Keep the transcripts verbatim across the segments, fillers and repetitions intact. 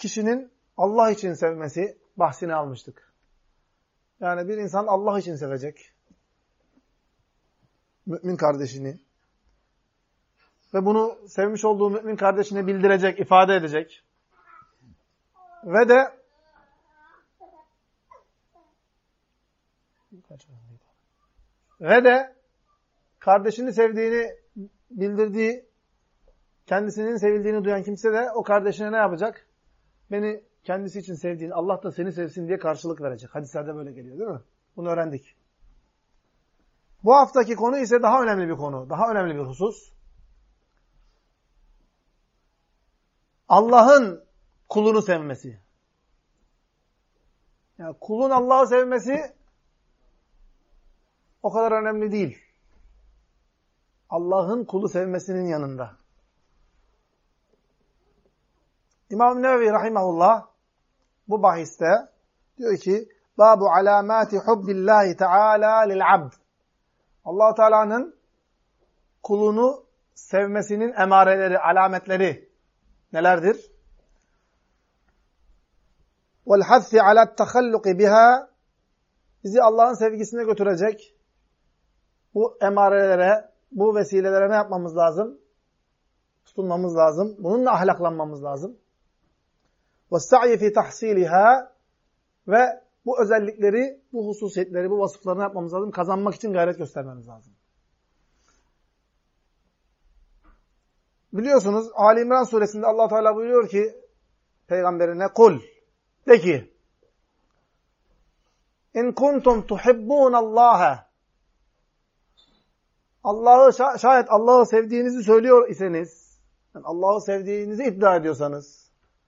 kişinin Allah için sevmesi bahsini almıştık. Yani bir insan Allah için sevecek mümin kardeşini ve bunu sevmiş olduğu mümin kardeşine bildirecek, ifade edecek ve de ve de kardeşini sevdiğini bildirdiği, kendisinin sevildiğini duyan kimse de o kardeşine ne yapacak? Beni kendisi için sevdiğini, Allah da seni sevsin diye karşılık verecek. Hadislerde böyle geliyor değil mi? Bunu öğrendik. Bu haftaki konu ise daha önemli bir konu. Daha önemli bir husus. Allah'ın kulunu sevmesi. Yani kulun Allah'ı sevmesi o kadar önemli değil. Allah'ın kulu sevmesinin yanında. İmam Nevevi rahimahullah bu bahiste diyor ki Babu alamati hubbillahi teala lil abd. Allah Teala'nın kulunu sevmesinin emareleri, alametleri nelerdir? Vel hassi ala tahalluqi biha. Bizi Allah'ın sevgisine götürecek bu emarelere, bu vesilelere ne yapmamız lazım? Tutunmamız lazım. Bununla ahlaklanmamız lazım. وَالسَّعْيِ فِي تَحْصِيلِهَا. Ve bu özellikleri, bu hususiyetleri, bu vasıfları ne yapmamız lazım? Kazanmak için gayret göstermemiz lazım. Biliyorsunuz Ali İmran suresinde Allah Teala buyuruyor ki peygamberine kul, de ki İn kuntum tuhibbun Allah'a. Allah'ı şayet Allah'ı sevdiğinizi söylüyor iseniz, yani Allah'ı sevdiğinizi iddia ediyorsanız,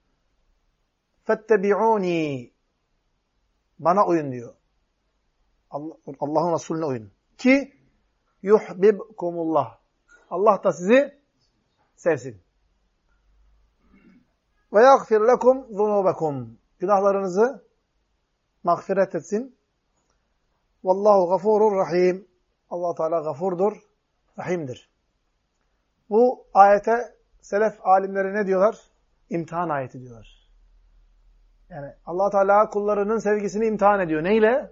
fettebi'uni, bana uyun diyor. Allah, Allah'ın Resulüne uyun. Ki yuhbibkumullah. Allah da sizi sevsin. Ve yaghfir lekum zunubakum. Günahlarınızı mağfiret etsin. Vallahu gafurur rahim. Allah Teala gafurdur, rahimdir. Bu ayete selef alimleri ne diyorlar? İmtihan ayeti diyorlar. Yani Allah Teala kullarının sevgisini imtihan ediyor. Neyle?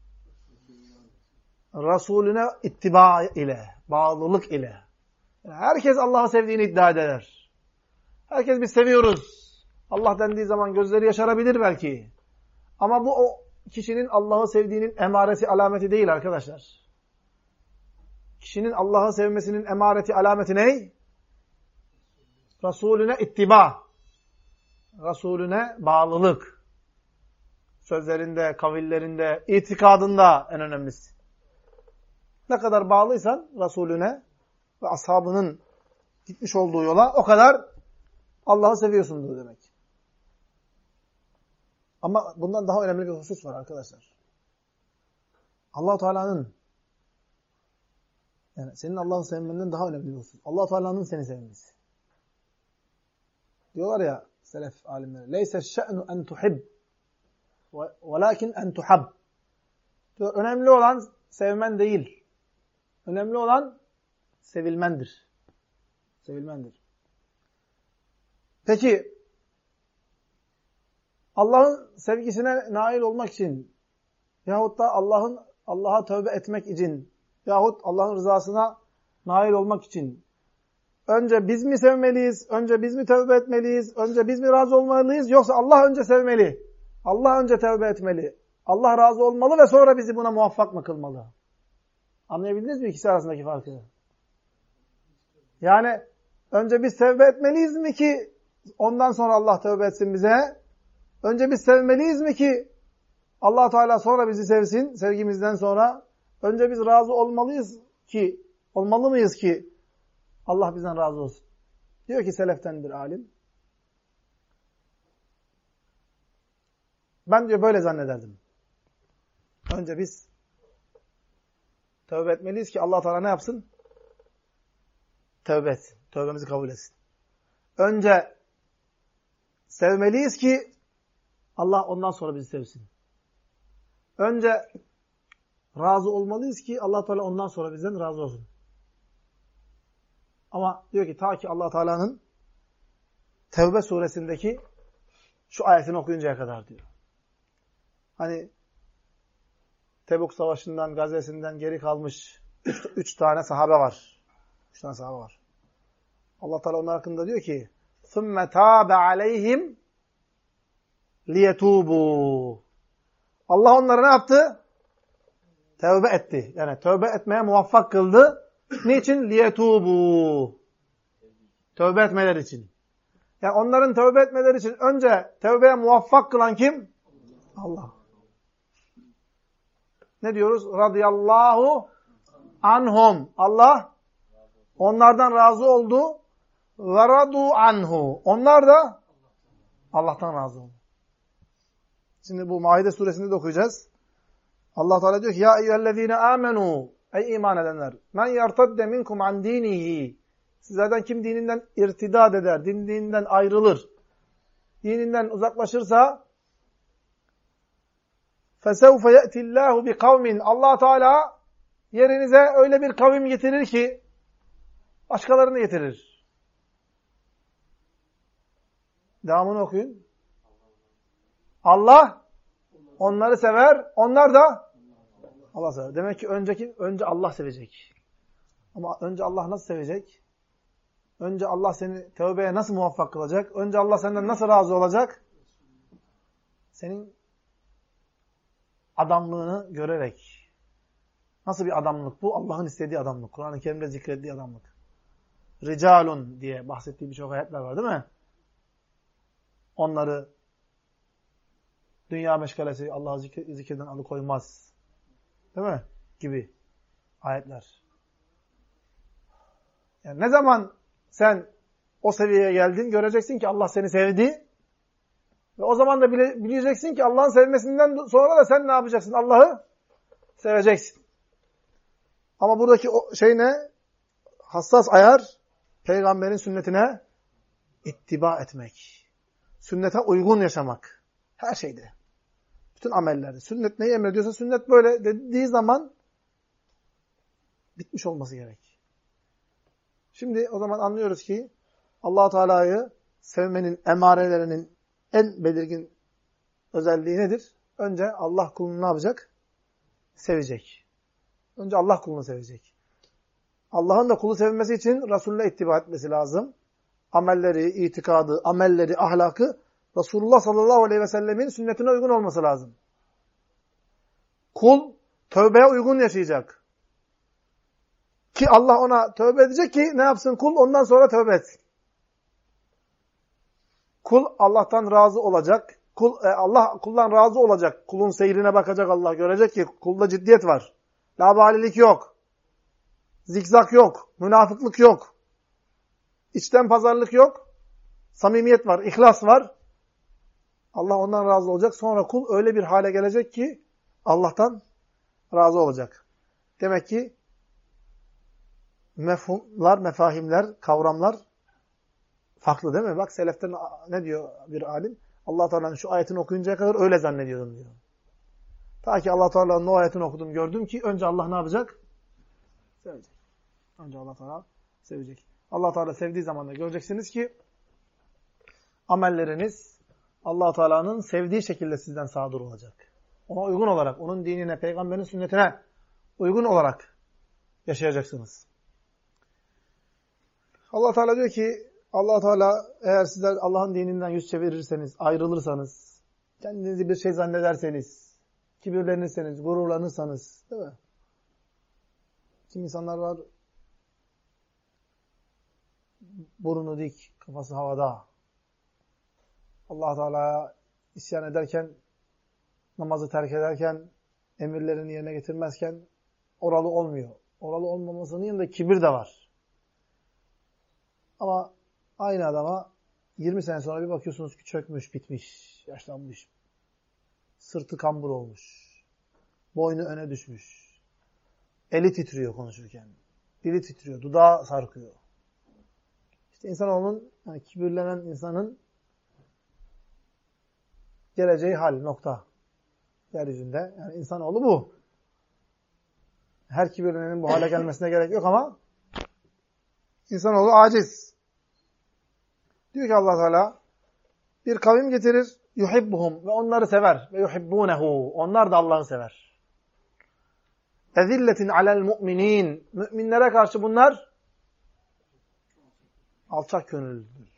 Resulüne ittiba ile, bağlılık ile. Yani herkes Allah'ı sevdiğini iddia eder. Herkes biz seviyoruz. Allah dendiği zaman gözleri yaşarabilir belki. Ama bu o kişinin Allah'ı sevdiğinin emaresi, alameti değil arkadaşlar. Kişinin Allah'ı sevmesinin emareti, alameti ne? Resulüne ittiba. Resulüne bağlılık. Sözlerinde, kavillerinde, itikadında en önemlisi. Ne kadar bağlıysan Resulüne ve ashabının gitmiş olduğu yola o kadar Allah'ı seviyorsundur demek. Ama bundan daha önemli bir husus var arkadaşlar. Allah Teala'nın, yani senin Allah'ı sevmenden daha önemli bir husus. Allah Teala'nın seni sevmesi. Diyorlar ya selef alimleri, "Leyse şe'nu en tuhib, velakin en tuhab." Diyor, önemli olan sevmen değil. Önemli olan sevilmendir. Sevilmendir. Peki Allah'ın sevgisine nail olmak için yahut da Allah'ın Allah'a tövbe etmek için yahut Allah'ın rızasına nail olmak için önce biz mi sevmeliyiz? Önce biz mi tövbe etmeliyiz? Önce biz mi razı olmalıyız? Yoksa Allah önce sevmeli. Allah önce tövbe etmeli. Allah razı olmalı ve sonra bizi buna muvaffak mı kılmalı? Anlayabildiniz mi ikisi arasındaki farkı? Yani önce biz tövbe etmeliyiz mi ki ondan sonra Allah tövbe etsin bize? Önce biz sevmeliyiz mi ki Allah Teala sonra bizi sevsin, sevgimizden sonra? Önce biz razı olmalıyız ki, olmalı mıyız ki Allah bizden razı olsun? Diyor ki seleften bir alim. Ben diyor böyle zannederdim. Önce biz tövbe etmeliyiz ki Allah Teala ne yapsın? Tövbe etsin. Tövbemizi kabul etsin. Önce sevmeliyiz ki Allah ondan sonra bizi sevsin. Önce razı olmalıyız ki Allah Teala ondan sonra bizden razı olsun. Ama diyor ki ta ki Allah Teala'nın Tevbe suresindeki Şu ayetini okuyuncaya kadar diyor. Hani Tebuk Savaşı'ndan, gazvesinden geri kalmış üç, üç tane sahabe var. Üç tane sahabe var. Allah Teala onlar hakkında diyor ki ثُمَّ تَابَ عَلَيْهِمْ لِيَتُوبُوا Allah onlara ne yaptı? Tevbe etti. Yani tövbe etmeye muvaffak kıldı. Niçin? لِيَتُوبُوا Tövbe etmeleri için. Yani onların tövbe etmeleri için önce tövbeye muvaffak kılan kim? Allah. Ne diyoruz? Radıyallahu anhum. Allah onlardan razı oldu. Ve radu anhu. Onlar da Allah'tan razı oldu. Şimdi bu Maide suresinde de okuyacağız. Allah Teala diyor ki ya eyyühellezine amenu ey iman edenler men yertadde minkum an dinihi sizlerden kim dininden irtidad eder, din dininden ayrılır, dininden uzaklaşırsa fesevfe ye'tillâhu bi kavmin Allah Teala yerinize öyle bir kavim getirir ki başkalarını getirir. Devamını okuyun. Allah onları sever, onlar da Allah sever. Demek ki önceki önce Allah sevecek. Ama önce Allah nasıl sevecek? Önce Allah seni tövbeye nasıl muvaffak kılacak? Önce Allah senden nasıl razı olacak? Senin adamlığını görerek. Nasıl bir adamlık bu? Allah'ın istediği adamlık. Kur'an-ı Kerim'de zikrettiği adamlık. Ricalun diye bahsettiği birçok ayetler var değil mi? Onları dünya meşgalesi Allah'ı zikir, zikirden alıkoymaz. Değil mi? Gibi ayetler. Yani ne zaman sen o seviyeye geldin, göreceksin ki Allah seni sevdi. Ve o zaman da bile, bileceksin ki Allah'ın sevmesinden sonra da sen ne yapacaksın? Allah'ı seveceksin. Ama buradaki o şey ne? Hassas ayar, peygamberin sünnetine ittiba etmek. Sünnete uygun yaşamak. Her şeyde. Bütün amellerde. Sünnet neyi emrediyorsa sünnet böyle dediği zaman bitmiş olması gerek. Şimdi o zaman anlıyoruz ki Allah Teala'yı sevmenin emarelerinin en belirgin özelliği nedir? Önce Allah kulunu ne yapacak? Sevecek. Önce Allah kulunu sevecek. Allah'ın da kulu sevilmesi için Resulüne ittiba etmesi lazım. Amelleri, itikadı, amelleri, ahlakı Resulullah sallallahu aleyhi ve sellemin sünnetine uygun olması lazım. Kul tövbeye uygun yaşayacak. Ki Allah ona tövbe edecek ki ne yapsın kul? Ondan sonra tövbe etsin. Kul Allah'tan razı olacak. Kul, e, Allah kuldan razı olacak. Kulun seyrine bakacak Allah. Görecek ki kulda ciddiyet var. Labalilik yok. Zikzak yok. Münafıklık yok. İçten pazarlık yok. Samimiyet var. İhlas var. Allah ondan razı olacak. Sonra kul öyle bir hale gelecek ki Allah'tan razı olacak. Demek ki mefhumlar, mefahimler, kavramlar farklı değil mi? Bak seleften ne diyor bir alim? Allah Teala'nın şu ayetini okuyuncaya kadar öyle zannediyordum diyor. Ta ki Allah Teala'nın o ayetini okudum, gördüm ki önce Allah ne yapacak? Sevecek. Önce Allah Teala sevecek. Allah Teala sevdiği zaman da göreceksiniz ki amelleriniz Allah Teala'nın sevdiği şekilde sizden sadır olacak. Ona uygun olarak, onun dinine, peygamberin sünnetine uygun olarak yaşayacaksınız. Allah Teala diyor ki, Allah Teala eğer sizler Allah'ın dininden yüz çevirirseniz, ayrılırsanız, kendinizi bir şey zannederseniz, kibirlenirseniz, gururlanırsanız, değil mi? Kimi insanlar var, burnu dik, kafası havada. Allah Teala'ya isyan ederken, namazı terk ederken, emirlerini yerine getirmezken oralı olmuyor. Oralı olmamasının yanında kibir de var. Ama aynı adama yirmi sene sonra bir bakıyorsunuz ki çökmüş, bitmiş, yaşlanmış. Sırtı kambur olmuş. Boynu öne düşmüş. Eli titriyor konuşurken. Dili titriyor, dudağı sarkıyor. İşte insanoğlunun, yani kibirlenen insanın geleceği hal, nokta. Yeryüzünde. Yani insanoğlu bu. Her kibirlenenin bu hale gelmesine gerek yok ama insanoğlu aciz. Diyor ki Allah Teala bir kavim getirir. Yuhibbuhum ve onları sever. Ve yuhibbunehu. Onlar da Allah'ı sever. Ezilletin alel mu'minin. Müminlere karşı bunlar alçak gönüllüdür.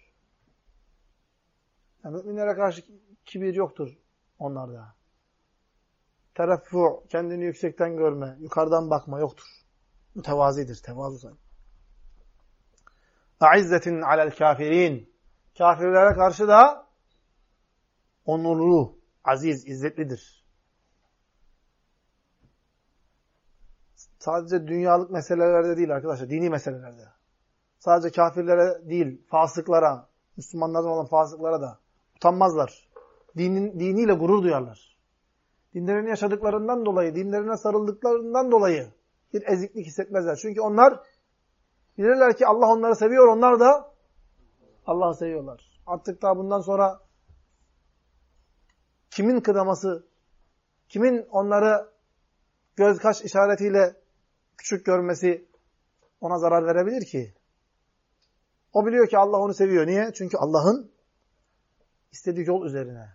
Yani müminlere karşı kibir yoktur onlarda. Tereffu, kendini yüksekten görme, yukarıdan bakma yoktur. Mütevazidir, tevazu. A'izzetin alel kafirin. Kafirlere karşı da onurlu, aziz, izzetlidir. Sadece dünyalık meselelerde değil arkadaşlar, dini meselelerde. Sadece kafirlere değil, fasıklara, Müslümanlardan olan fasıklara da utanmazlar. Dinin, diniyle gurur duyarlar. Dinlerini yaşadıklarından dolayı, dinlerine sarıldıklarından dolayı bir eziklik hissetmezler. Çünkü onlar bilirler ki Allah onları seviyor, onlar da Allah'ı seviyorlar. Artık daha bundan sonra kimin kınaması, kimin onları göz kaş işaretiyle küçük görmesi ona zarar verebilir ki? O biliyor ki Allah onu seviyor. Niye? Çünkü Allah'ın istediği yol üzerine.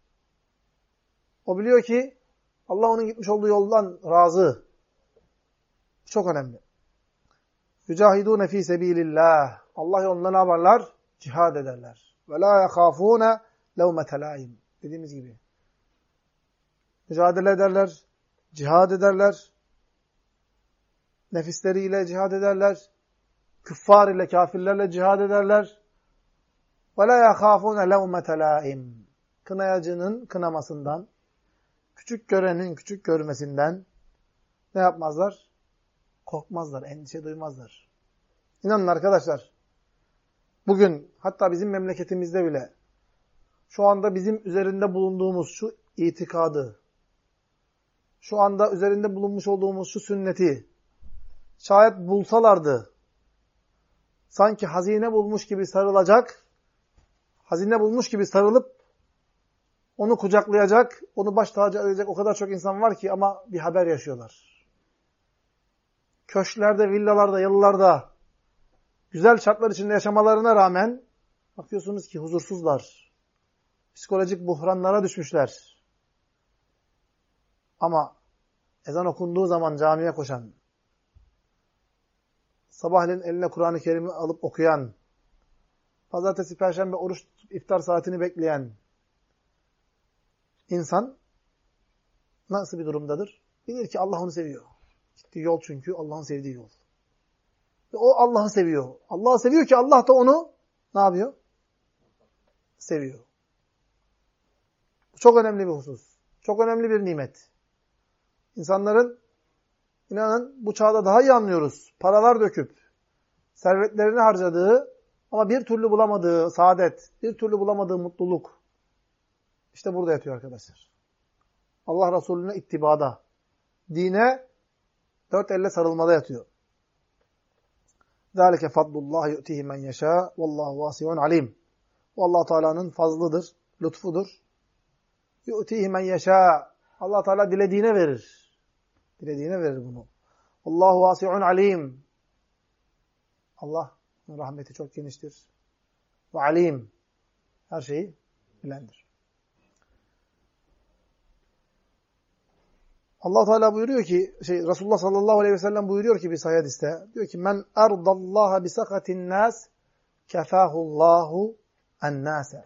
O biliyor ki Allah onun gitmiş olduğu yoldan razı. Çok önemli. Yücahidûne fî sebîlillâh. Allah yolunda ne yaparlar? Cihad ederler. Ve lâ yekâfûne levmete lâim. Dediğimiz gibi. Mücadele ederler. Cihad ederler. Nefisleriyle cihad ederler. Küffar ile, kafirlerle cihad ederler. وَلَا يَخَافُونَ لَوْمَةَ لَائِمٍ. Kınayacının kınamasından, küçük görenin küçük görmesinden ne yapmazlar? Korkmazlar, endişe duymazlar. İnanın arkadaşlar, bugün hatta bizim memleketimizde bile şu anda bizim üzerinde bulunduğumuz şu itikadı, şu anda üzerinde bulunmuş olduğumuz şu sünneti şayet bulsalardı, sanki hazine bulmuş gibi sarılacak, hazine bulmuş gibi sarılıp onu kucaklayacak, onu baş tacı edecek o kadar çok insan var ki ama bir haber yaşıyorlar. Köşklerde, villalarda, yalılarda güzel şartlar içinde yaşamalarına rağmen bakıyorsunuz ki huzursuzlar. Psikolojik buhranlara düşmüşler. Ama ezan okunduğu zaman camiye koşan, sabahleyin eline Kur'an-ı Kerim'i alıp okuyan, pazartesi, perşembe oruç iftar saatini bekleyen insan nasıl bir durumdadır? Bilir ki Allah onu seviyor. Gittiği yol çünkü Allah'ın sevdiği yol. Ve o Allah'ı seviyor. Allah'ı seviyor ki Allah da onu ne yapıyor? Seviyor. Bu çok önemli bir husus. Çok önemli bir nimet. İnsanların inanın bu çağda daha iyi anlıyoruz. Paralar döküp servetlerini harcadığı ama bir türlü bulamadığı saadet, bir türlü bulamadığı mutluluk işte burada yatıyor arkadaşlar. Allah Resulüne ittibada, dine dört elle sarılmada yatıyor. ذَٰلِكَ فَضْلُ اللّٰهِ يُؤْتِهِ مَنْ يَشَاءُ وَاللّٰهُ وَاسِعٌ عَلِيمٌ. Bu Allah Teala'nın fazlıdır, lütfudur. يُؤْتِهِ مَنْ يَشَاءُ. Allah Teala dilediğine verir. Dilediğine verir bunu. Allahu vasi'un alim. Allah'ın rahmeti çok geniştir. Ve alim. Her şeyi bilendir. Allah Teala buyuruyor ki, şey Resulullah sallallahu aleyhi ve sellem buyuruyor ki bir sahih hadiste, diyor ki men erdallaha bi sakatin nas kefahullahu en-nase.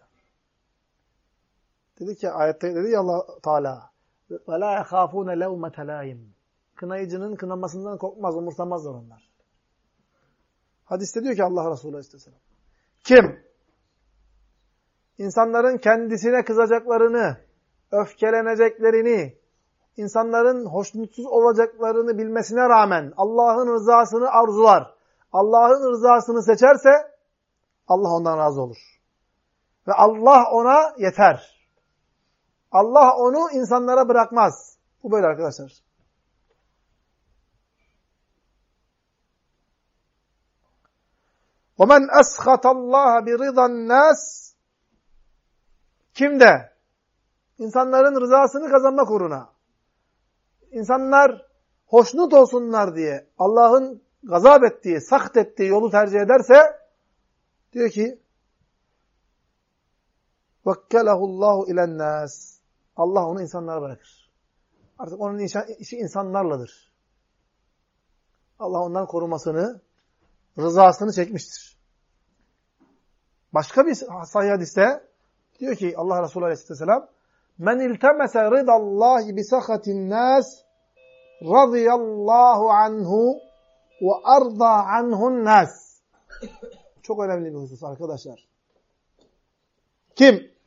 Dedi ki ayette dedi ya Allah Teala ve la yahafune levmete laim. Kınayıcının kınamasından korkmaz, umursamazlar onlar. Hadiste diyor ki Allah Resulü aleyhisselam. Kim? İnsanların kendisine kızacaklarını, öfkeleneceklerini, insanların hoşnutsuz olacaklarını bilmesine rağmen Allah'ın rızasını arzular, Allah'ın rızasını seçerse Allah ondan razı olur. Ve Allah ona yeter. Allah onu insanlara bırakmaz. Bu böyle arkadaşlar. وَمَنْ أَسْخَطَ اللّٰهَ بِرِضَى النَّاسِ. Kim de insanların rızasını kazanmak uğruna, İnsanlar hoşnut olsunlar diye Allah'ın gazap ettiği, sakt ettiği yolu tercih ederse diyor ki Vekkelehullahu ilennâs. Allah onu insanlara bırakır. Artık onun işi insanlarladır. Allah ondan korumasını, rızasını çekmiştir. Başka bir sahih hadiste diyor ki Allah Resulü Aleyhisselam, men iltemese ridallahi bi sahatin nas radıyallahu anhu ve arda anhun nas. Çok önemli bir husus arkadaşlar. Kim?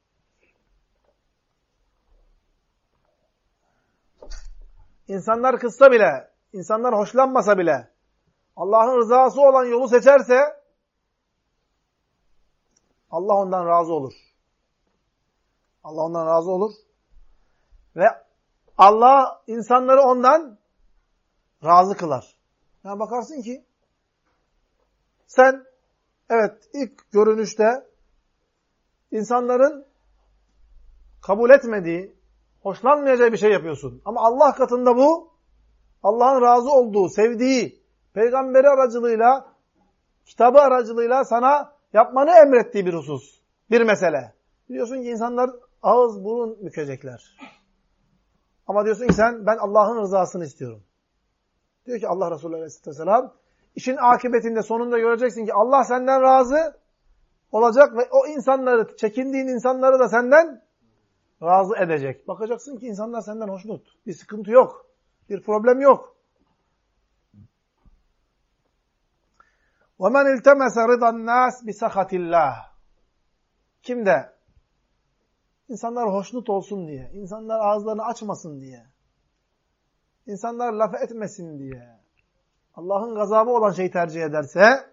İnsanlar kızsa bile, insanlar hoşlanmasa bile Allah'ın rızası olan yolu seçerse Allah ondan razı olur. Allah ondan razı olur. Ve Allah insanları ondan razı kılar. Yani bakarsın ki sen evet ilk görünüşte insanların kabul etmediği, hoşlanmayacağı bir şey yapıyorsun. Ama Allah katında bu Allah'ın razı olduğu, sevdiği, peygamberi aracılığıyla, kitabı aracılığıyla sana yapmanı emrettiği bir husus, bir mesele. Biliyorsun ki insanlar ağız burun bükecekler. Ama diyorsun ki sen, ben Allah'ın rızasını istiyorum. Diyor ki Allah Resulü Aleyhisselam, işin akıbetinde sonunda göreceksin ki Allah senden razı olacak ve o insanları, çekindiğin insanları da senden razı edecek. Bakacaksın ki insanlar senden hoşnut. Bir sıkıntı yok. Bir problem yok. وَمَنْ اِلْتَمَسَ رِضَى النَّاسِ بِسَخَةِ اللّٰهِ Kim de insanlar hoşnut olsun diye, insanlar ağızlarını açmasın diye, insanlar laf etmesin diye, Allah'ın gazabı olan şeyi tercih ederse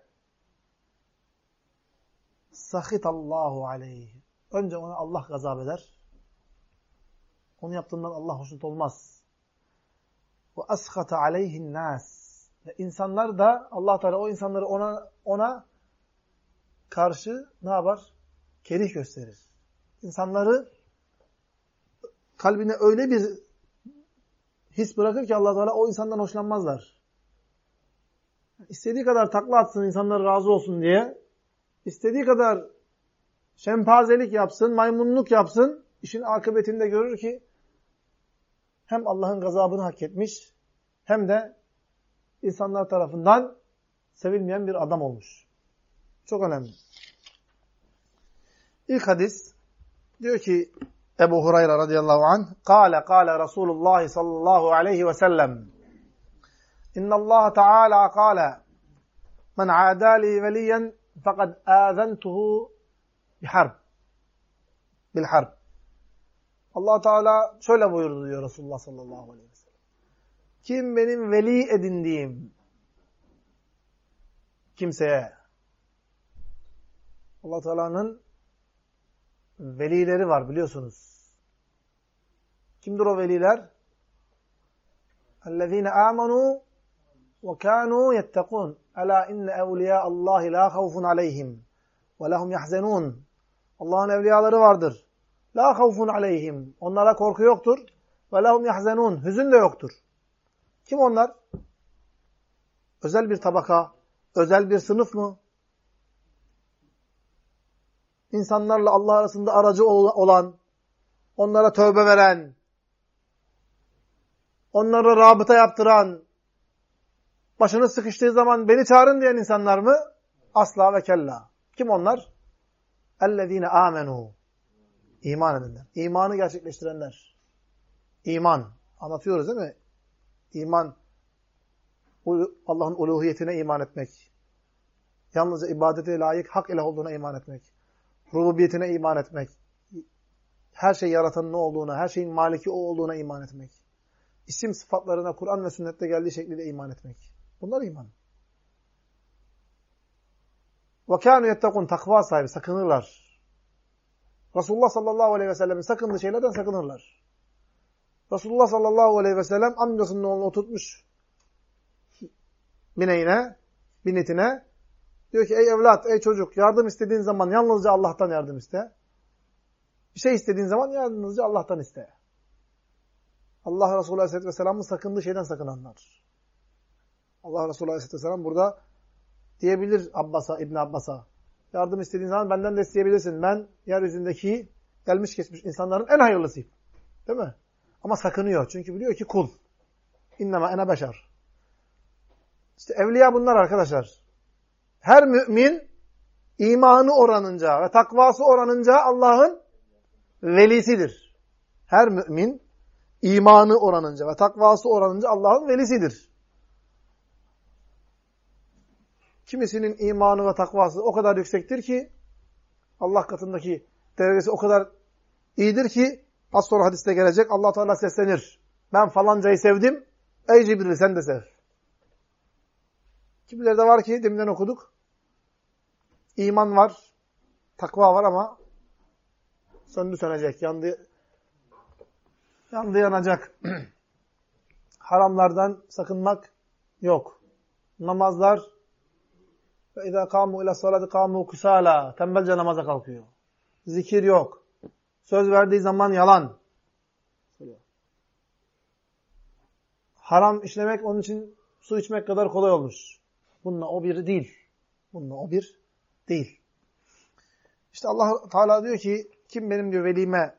sahitallahu aleyhi. Önce ona Allah gazap eder. Onu yaptığından Allah hoşnut olmaz. Ve ashata aleyhin nas. Ve insanlar da Allah Teala o insanları ona ona karşı ne yapar? Kerih gösterir. İnsanları kalbine öyle bir his bırakır ki Allah Teala o insandan hoşlanmazlar. İstediği kadar takla atsın insanlar razı olsun diye, istediği kadar şempazelik yapsın, maymunluk yapsın, işin akıbetinde görür ki hem Allah'ın gazabını hak etmiş hem de insanlar tarafından sevilmeyen bir adam olmuş. Çok önemli. İlk hadis diyor ki Ebu Hureyre radıyallahu anh Kale kale Resulullah sallallahu aleyhi ve sellem İnnallâhe teâlâ kâle men âdâli veliyen fekad âzentuhu biharb bilharb. Allah Teala şöyle buyurdu diyor Resulullah sallallahu aleyhi ve sellem. Kim benim veli edindiğim kimseye, Allah Teala'nın velileri var biliyorsunuz. Kimdir o veliler? اَلَّذ۪ينَ آمَنُوا وَكَانُوا يَتَّقُونَ اَلَا اِنَّ اَوْلِيَاءَ اللّٰهِ لَا خَوْفٌ عَلَيْهِمْ وَلَهُمْ يَحْزَنُونَ. Allah'ın evliyaları vardır. لَا خَوْفٌ عَلَيْهِمْ. Onlara korku yoktur. وَلَهُمْ يَحْزَنُونَ. Hüzün de yoktur. Kim onlar? Özel bir tabaka, özel bir sınıf mı? İnsanlarla Allah arasında aracı olan, onlara tövbe veren, onlara rabıta yaptıran, başını sıkıştığı zaman beni çağırın diyen insanlar mı? Asla ve kella. Kim onlar? اَلَّذ۪ينَ آمَنُوا. İman edenler. İmanı gerçekleştirenler. İman. Anlatıyoruz değil mi? İman, Allah'ın uluhiyetine iman etmek. Yalnızca ibadete layık hak ilah olduğuna iman etmek. Rububiyetine iman etmek. Her şey yaratanın ne olduğuna, her şeyin maliki o olduğuna iman etmek. İsim sıfatlarına Kur'an ve sünnette geldiği şekliyle iman etmek. Bunlar iman. وَكَانُوا يَتَّقُونَ. Takva sahibi, sakınırlar. Resulullah sallallahu aleyhi ve sellem'in sakındığı şeylerden sakınırlar. Resulullah sallallahu aleyhi ve sellem amcasının oğlunu oturtmuş bineğine, binetine. Diyor ki ey evlat, ey çocuk yardım istediğin zaman yalnızca Allah'tan yardım iste. Bir şey istediğin zaman yalnızca Allah'tan iste. Allah Resulü aleyhisselatü vesselam'ın sakındığı şeyden sakınanlar. Allah Resulü aleyhisselatü vesselam burada diyebilir Abbas'a, İbn Abbas'a Yardım istediğin zaman benden de isteyebilirsin. Ben yeryüzündeki gelmiş geçmiş insanların en hayırlısıyım. Değil mi? Ama sakınıyor. Çünkü biliyor ki kul. İnnemâ ene beşer. İşte evliya bunlar arkadaşlar. Her mümin imanı oranınca ve takvası oranınca Allah'ın velisidir. Her mümin imanı oranınca ve takvası oranınca Allah'ın velisidir. Kimisinin imanı ve takvası o kadar yüksektir ki Allah katındaki derecesi o kadar iyidir ki az sonra hadiste gelecek Allah Teala seslenir. Ben falancayı sevdim. Ey Cibril sen de sev. Kimileri de var ki deminden okuduk. İman var, takva var ama söndü sönecek, yandı, yandı yanacak. Haramlardan sakınmak yok. Namazlar ve izâ kâmû ilâ salâti kâmû kusâlâ. Tembelce namaza kalkıyor. Zikir yok. Söz verdiği zaman yalan. Haram işlemek onun için su içmek kadar kolay olmuş. Bununla o bir değil. Bununla o bir değil. İşte Allah Teala diyor ki kim benim diyor velime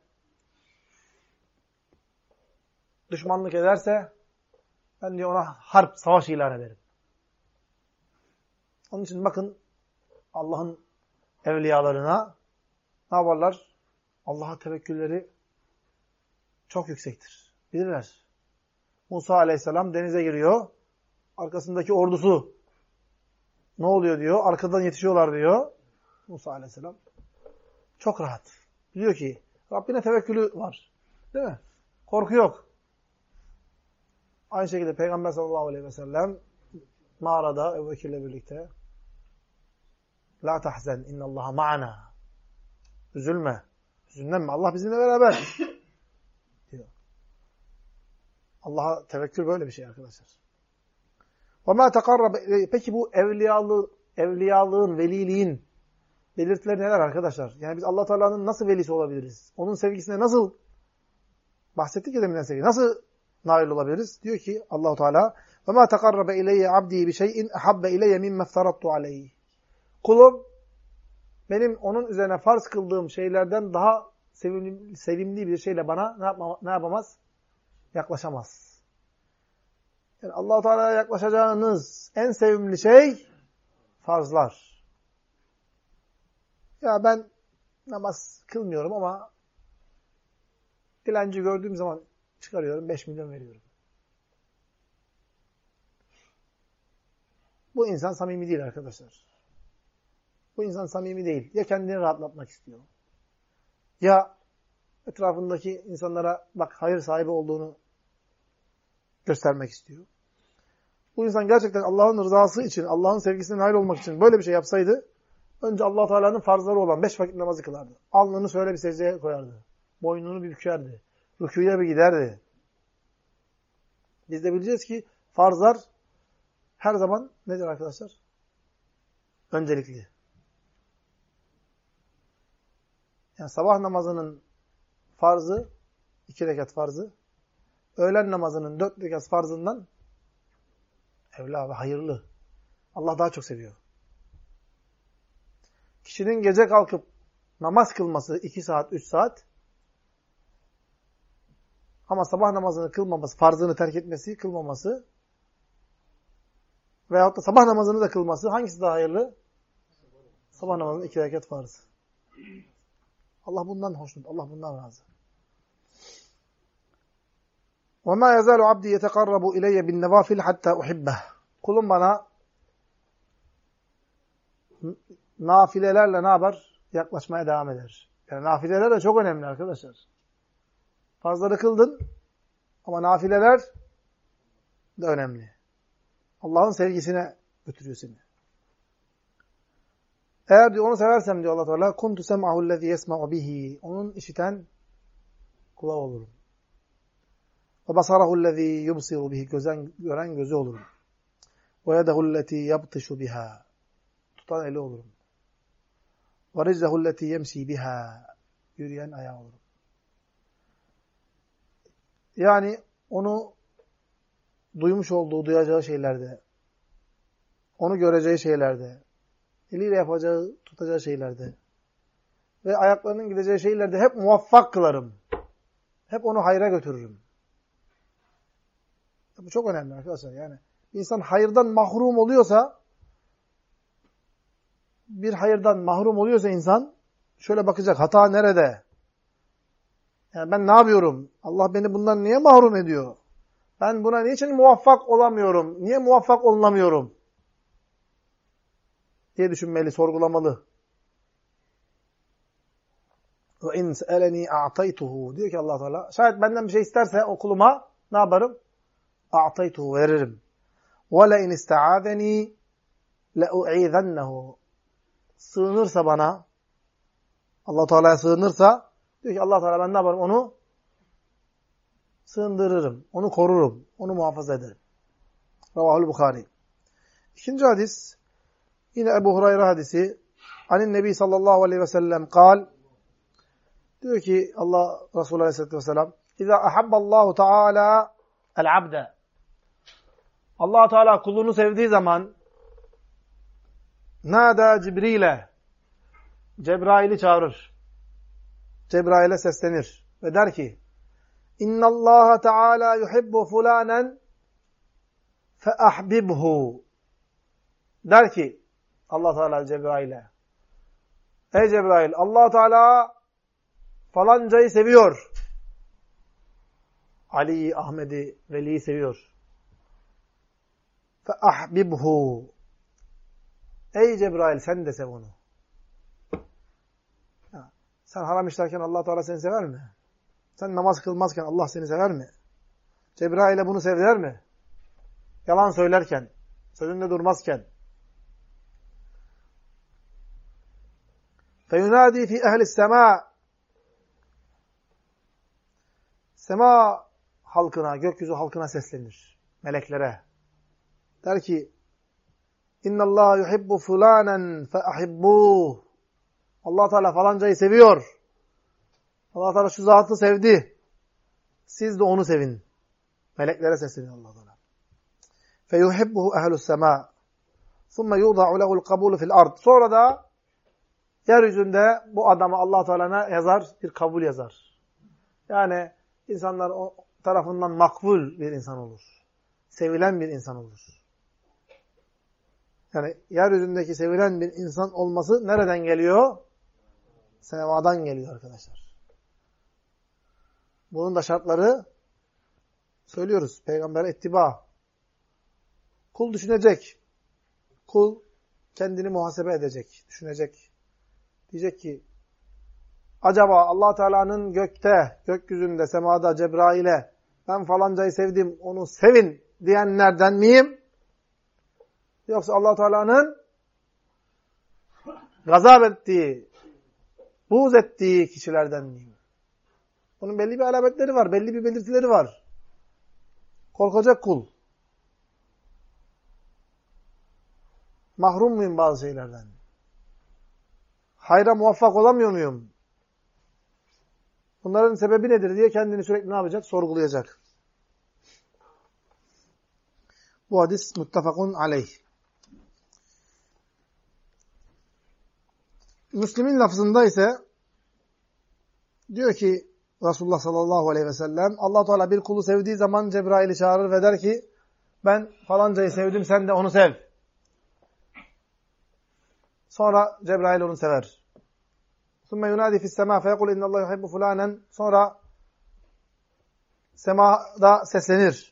düşmanlık ederse ben diyor ona harp, savaş ilan ederim. Onun için bakın Allah'ın evliyalarına ne yaparlar? Allah'a tevekkülleri çok yüksektir. Bilirler. Musa aleyhisselam denize giriyor. Arkasındaki ordusu ne oluyor diyor. Arkadan yetişiyorlar diyor. Musa aleyhisselam çok rahat. Biliyor ki Rabbine tevekkülü var. Değil mi? Korku yok. Aynı şekilde Peygamber sallallahu aleyhi ve sellem mağarada Ebu Bekir'le birlikte La tahzen innallaha ma'ana. Üzülme. Üzülme. Allah bizimle beraber. diyor. Allah'a tevekkül böyle bir şey arkadaşlar. وَمَا تَقَرَّبَ Peki bu evliyalı, evliyalığın, veliliğin belirtileri neler arkadaşlar? Yani biz Allah Teala'nın nasıl velisi olabiliriz? Onun sevgisine nasıl bahsettik ya deminden sevgi. Nasıl nail olabiliriz? Diyor ki Allah Teala وَمَا تَقَرَّبَ اِلَيَّ عَبْدِي بِشَيْءٍ اَحَبَّ اِلَيَّ مِمَّ اَفْتَرَضْتُ عَلَيْهِ Kulum benim onun üzerine farz kıldığım şeylerden daha sevimli, sevimli bir şeyle bana ne, yapma, ne yapamaz? Yaklaşamaz. Yani Allah-u Teala'ya yaklaşacağınız en sevimli şey farzlar. Ya ben namaz kılmıyorum ama dilenci gördüğüm zaman çıkarıyorum, beş milyon veriyorum. Bu insan samimi değil arkadaşlar. Bu insan samimi değil. Ya kendini rahatlatmak istiyor. Ya etrafındaki insanlara bak hayır sahibi olduğunu göstermek istiyor. Bu insan gerçekten Allah'ın rızası için, Allah'ın sevgisine nail olmak için böyle bir şey yapsaydı, önce Allah Teala'nın farzları olan beş vakit namazı kılardı. Alnını şöyle bir secdeye koyardı. Boynunu bir bükerdi. Rükûya bir giderdi. Biz de bileceğiz ki farzlar her zaman nedir arkadaşlar? Öncelikli. Yani sabah namazının farzı, iki rekat farzı, öğlen namazının dört rekat farzından evla ve hayırlı. Allah daha çok seviyor. Kişinin gece kalkıp namaz kılması iki saat, üç saat ama sabah namazını kılmaması, farzını terk etmesi, kılmaması veyahut da sabah namazını da kılması hangisi daha hayırlı? Sabah namazının iki rekat farzı. Allah bundan hoşnut. Allah bundan razı. وَمَا يَزَالُ عَبْدِي يَتَقَرَّبُ اِلَيَّ بِالنَّوَافِلِ حَتَّى اُحِبَّهِ Kulum bana nafilelerle ne yapar? Yaklaşmaya devam eder. Yani nafileler de çok önemli arkadaşlar. Farzları kıldın ama nafileler de önemli. Allah'ın sevgisine götürüyor seni. Eğer diyor onu seversem diyor Allah Teala kuntu sem'ahu allazi yesma'u bihi onun işiten kulağı olurum. Ve basarahu allazi yubsiru bihi gözen gören gözü olurum. Ve yedahu allati yabtishu biha tutan eli olurum. Ve riclehu allati yemshi biha yürüyen ayağı olurum. Yani onu duymuş olduğu, duyacağı şeylerde, onu göreceği şeylerde, eliyle yapacağı, tutacağı şeylerde ve ayaklarının gideceği şeylerde hep muvaffak kılarım. Hep onu hayra götürürüm. Bu çok önemli arkadaşlar. Yani insan hayırdan mahrum oluyorsa, bir hayırdan mahrum oluyorsa insan şöyle bakacak. Hata nerede? Yani ben ne yapıyorum? Allah beni bundan niye mahrum ediyor? Ben buna niçin muvaffak olamıyorum? Niye muvaffak olunamıyorum? Diye düşünmeli, sorgulamalı. Ve in se'eleni a'taytuhu. Diyor ki Allah Teala, şayet benden bir şey isterse o kuluma ne yaparım? A'taytuhu, veririm. Ve le in ista'adeni le u'izannehu. Sığınırsa bana, Allah Teala'ya sığınırsa, diyor ki Allah Teala ben ne yaparım? Onu sığındırırım, onu korurum, onu muhafaza ederim. Ravahul Bukhari. İkinci hadis, yine Ebu Hureyre hadisi. Anin Nebi sallallahu aleyhi ve sellem kal, diyor ki Allah Resulü aleyhissalatü vesselam, İzâ ahabballahu teâlâ el-abde. Allah Teala kulunu sevdiği zaman nâdâ Cibril'e, Cebrail'i çağırır. Cebrail'e seslenir ve der ki, İnna Allah Teala yuhibbu fulanen fe ahbibhu. Der ki Allah Teala Cebrail'e, ey Cebrail, Allah Teala falancayı seviyor. Ali'yi, Ahmet'i, Veli'yi seviyor. Fe ahbibhu. Ey Cebrail, sen de sev onu. Ya, sen haram işlerken Allah Teala seni sever mi? Sen namaz kılmazken Allah seni sever mi? Cebrail'e bunu sever mi? Yalan söylerken, sözünde durmazken. فَيُنَادِي فِي اَهْلِ السَّمَاءِ. Sema halkına, gökyüzü halkına seslenir. Meleklere. Der ki, اِنَّ اللّٰهَ يُحِبُّ فُلَانًا فَأَحِبُّوهُ. Allah Teala falancayı seviyor. Allah Teala şu zatı sevdi. Siz de onu sevin. Meleklere sesleniyor Allah Teala. فَيُحِبُّهُ اَهْلُ السَّمَاءِ ثُمَّ يُوضَعُ لَهُ الْقَبُولُ فِي الْأَرْضِ. Sonra da yeryüzünde bu adama Allah Teala yazar? Bir kabul yazar. Yani insanlar o tarafından makbul bir insan olur. Sevilen bir insan olur. Yani yeryüzündeki sevilen bir insan olması nereden geliyor? Semadan geliyor arkadaşlar. Bunun da şartları söylüyoruz. Peygamber'e ittiba. Kul düşünecek. Kul kendini muhasebe edecek, düşünecek. Diyecek ki, acaba Allah Teala'nın gökte, gökyüzünde, semada, Cebrail'e ben falancayı sevdim, onu sevin diyenlerden miyim? Yoksa Allah Teala'nın gazap ettiği, buğz ettiği kişilerden miyim? Bunun belli bir alametleri var, belli bir belirtileri var. Korkacak kul. Mahrum muyum bazı şeylerden? Hayra muvaffak olamıyor muyum? Bunların sebebi nedir diye kendini sürekli ne yapacak? Sorgulayacak. Bu hadis muttefakun aleyh. Müslim'in lafzında ise diyor ki Resulullah sallallahu aleyhi ve sellem, Allah Teala bir kulu sevdiği zaman Cebrail'i çağırır ve der ki, ben falancayı sevdim, sen de onu sev. Sonra Cebrail onu sever. ثُمَّ يُنَادِي فِي السَّمَا فَيَقُلْ اِنَّ اللّٰهِ يُحِبُّ فُلَانًا. Sonra semada seslenir.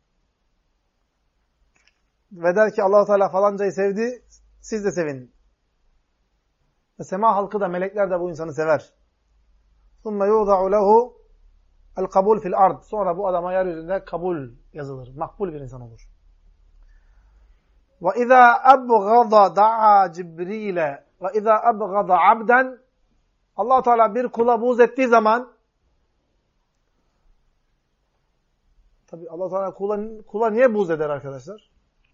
Ve der ki Allah Teala falancayı sevdi, siz de sevin. Ve sema halkı da, melekler de bu insanı sever. ثُمَّ يُوضَعُ لَهُ الْقَبُولِ فِي الْأَرْضِ. Sonra bu adama yeryüzünde kabul yazılır. Makbul bir insan olur. وَإِذَا أَبْغَضَ دَعَى جِبْرِيلَ وَإِذَا أَبْغَضَ عَبْدًا. Allah Teala bir kula buğz ettiği zaman, tabi Allah Teala kula, kula niye buğz eder arkadaşlar?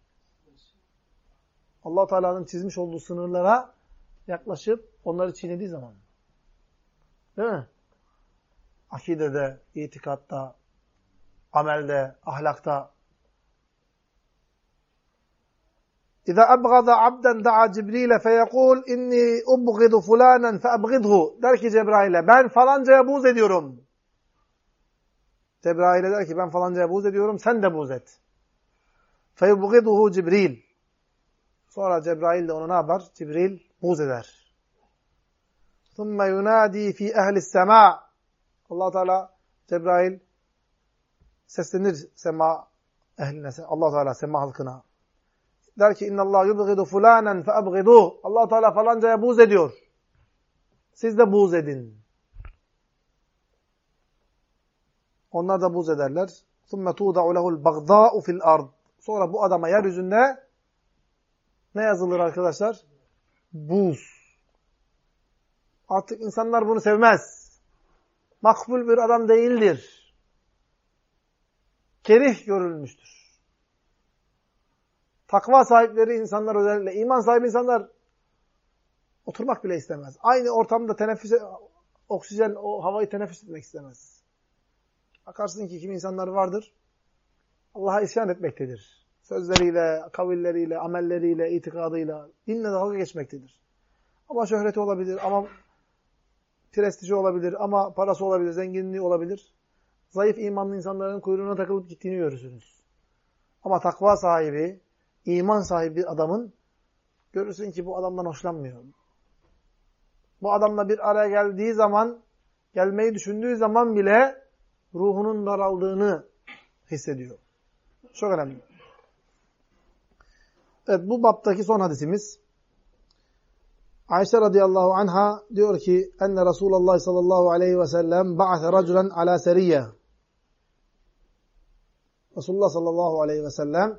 Allah Teala'nın çizmiş olduğu sınırlara yaklaşıp onları çiğnediği zaman. Değil mi? Akidede, itikatta, amelde, ahlakta. İza abgada abden da'a Cibril'e feyekul inni ubgidu fulanen feabgidhu. Der ki Cebrail'e ben falancaya buğz ediyorum. Cebrail'e der ki ben falancaya buğz ediyorum sen de buğz et. Feyubgiduhu Cibril. Sonra Cebrail de onu ne yapar? Cibril buğz eder. Thumme yunadi fi ehlis sema. Allah Teala Cebrail seslenir sema ehline. Allah Teala sema halkına. Der ki innallahu yubgidu fulanen feabgiduh. Allah Teala falancaya buğz ediyor. Siz de buğz edin. Onlar da buğz ederler. Thumme tuda'u lehul bagdâ'u fil ard. Sonra bu adama yeryüzünde ne yazılır arkadaşlar? Buğz. Artık insanlar bunu sevmez. Makbul bir adam değildir. Kerih görülmüştür. Takva sahipleri insanlar özellikle, iman sahibi insanlar oturmak bile istemez. Aynı ortamda teneffüs, oksijen, o havayı teneffüs etmek istemez. Bakarsın ki kimi insanlar vardır, Allah'a isyan etmektedir. Sözleriyle, kavilleriyle, amelleriyle, itikadıyla, dinle dalga geçmektedir. Ama şöhreti olabilir, ama prestiji olabilir, ama parası olabilir, zenginliği olabilir. Zayıf imanlı insanların kuyruğuna takılıp gittiğini görürsünüz. Ama takva sahibi, iman sahibi bir adamın görürsün ki bu adamdan hoşlanmıyor. Bu adamla bir araya geldiği zaman, gelmeyi düşündüğü zaman bile ruhunun daraldığını hissediyor. Çok önemli. Evet, bu baptaki son hadisimiz. Ayşe radıyallahu anha diyor ki enne Resulullah sallallahu aleyhi ve sellem ba'athe raculen ala seriyye. Resulullah sallallahu aleyhi ve sellem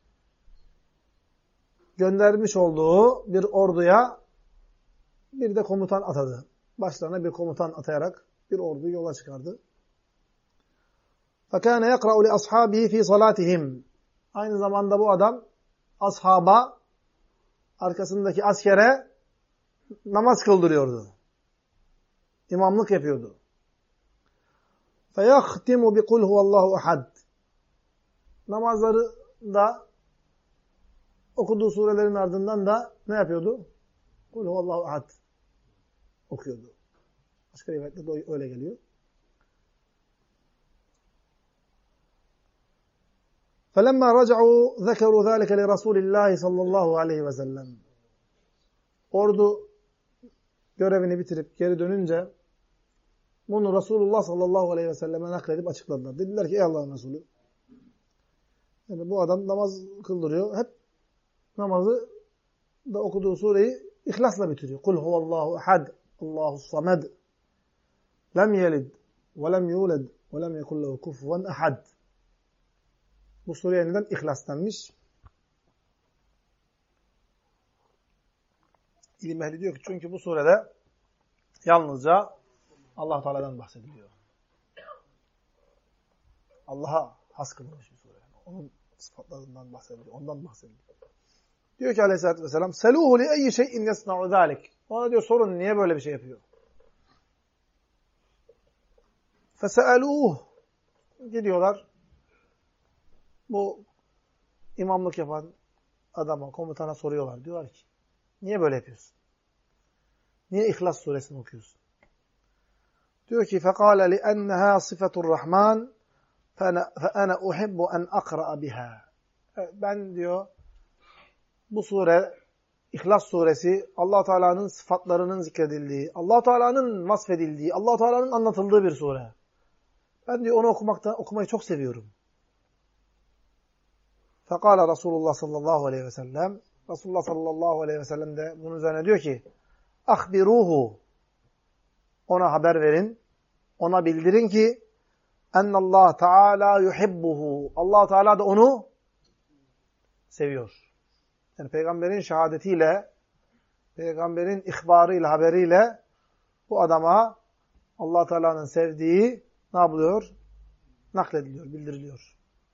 göndermiş olduğu bir orduya bir de komutan atadı. Başlarına bir komutan atayarak bir orduyu yola çıkardı. فَكَانَ يَقْرَأُ لِأَصْحَابِهِ ف۪ي صَلَاتِهِمْ. Aynı zamanda bu adam ashaba, arkasındaki askere namaz kıldırıyordu. İmamlık yapıyordu. فَيَخْتِمُ بِقُلْ هُوَ اللّٰهُ اَحَدٍ. Namazları da okuduğu surelerin ardından da ne yapıyordu? Kul huvallahu ahad okuyordu. Başka rivayetlerde de öyle geliyor. فَلَمَّا رَجَعُوا ذَكَرُوا ذَٰلِكَ لِرَسُولِ اللّٰهِ sallallahu aleyhi ve sellem. Ordu görevini bitirip geri dönünce bunu Resulullah sallallahu aleyhi ve selleme nakledip açıkladılar. Dediler ki ey Allah'ın Resulü, yani bu adam namaz kıldırıyor. Hep namazı da okuduğu sureyi ihlasla bitiriyor. Kul huvallahu ehad, Allahus samed, lem yelid ve lem yulad ve lem yekun lehu kufuven ehad. Bu sureye neden ihlas denmiş? İlim ehli diyor ki çünkü bu surede yalnızca Allah Teala'dan bahsediliyor. Allah'a has kılınmış bir sure. Onun sıfatlarından bahsediliyor. Ondan bahsediliyor. Diyor ki aleyhissalatü vesselam seluhu li eyyi şeyin yasna'u zalik. Ona diyor sorun niye böyle bir şey yapıyor? Fese'eluh. Gidiyorlar. Bu imamlık yapan adama, komutana soruyorlar. Diyorlar ki niye böyle yapıyorsun? Niye İhlas suresini okuyorsun? Diyor ki فَقَالَ لِأَنَّهَا صِفَةُ الرَّحْمَانِ فَأَنَا أُحِبُّ أَنْ أَقْرَأَ بِهَا. Ben diyor bu sure, İhlas suresi Allah Teala'nın sıfatlarının zikredildiği, Allah Teala'nın vasfedildiği, Allah Teala'nın anlatıldığı bir sure. Ben diyor onu okumakta okumayı çok seviyorum. فَقَالَ Resulullah sallallahu aleyhi ve sellem. Resulullah sallallahu aleyhi ve sellem de bunun üzerine diyor ki اَخْبِرُوهُ. Ona haber verin, ona bildirin ki ennallah Teala yuhibbuhu. Allah Teala da onu seviyor. Yani peygamberin şehadetiyle, peygamberin ihbarıyla, haberiyle bu adama Allah Teala'nın sevdiği ne yapılıyor? Naklediliyor, bildiriliyor.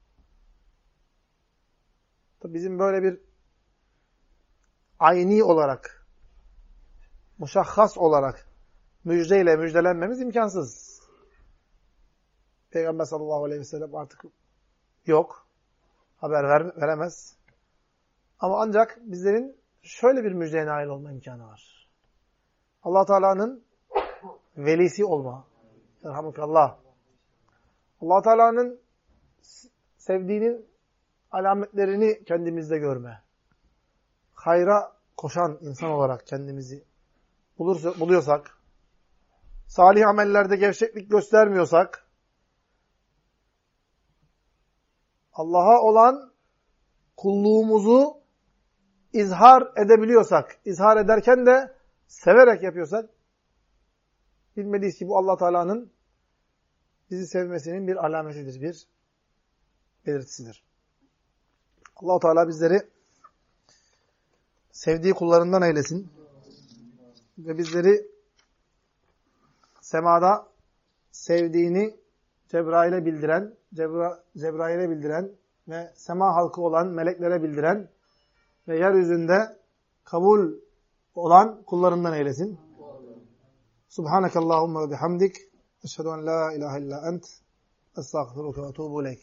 Tabii bizim böyle bir ayni olarak, muşahhas olarak müjdeyle müjdelenmemiz imkansız. Peygamber sallallahu aleyhi ve sellem artık yok. Haber ver, veremez. Ama ancak bizlerin şöyle bir müjdeye nail olma imkanı var. Allah Teala'nın velisi olma. Elhamdülillah. Allah Teala'nın sevdiğinin alametlerini kendimizde görme. Hayra koşan insan olarak kendimizi bulursa, buluyorsak, salih amellerde gevşeklik göstermiyorsak, Allah'a olan kulluğumuzu izhar edebiliyorsak, izhar ederken de severek yapıyorsak, bilmeliyiz ki bu Allah Teala'nın bizi sevmesinin bir alametidir, bir belirtisidir. Allah Teala bizleri sevdiği kullarından eylesin ve bizleri semada sevdiğini Cebrail'e bildiren, Cebra, Cebrail'e bildiren ve sema halkı olan meleklere bildiren ve yeryüzünde kabul olan kullarından eylesin. Subhanakallahumma ve bihamdik. Eşhedü en la ilahe illa ent. Estağfiruke ve etûbü ileyk.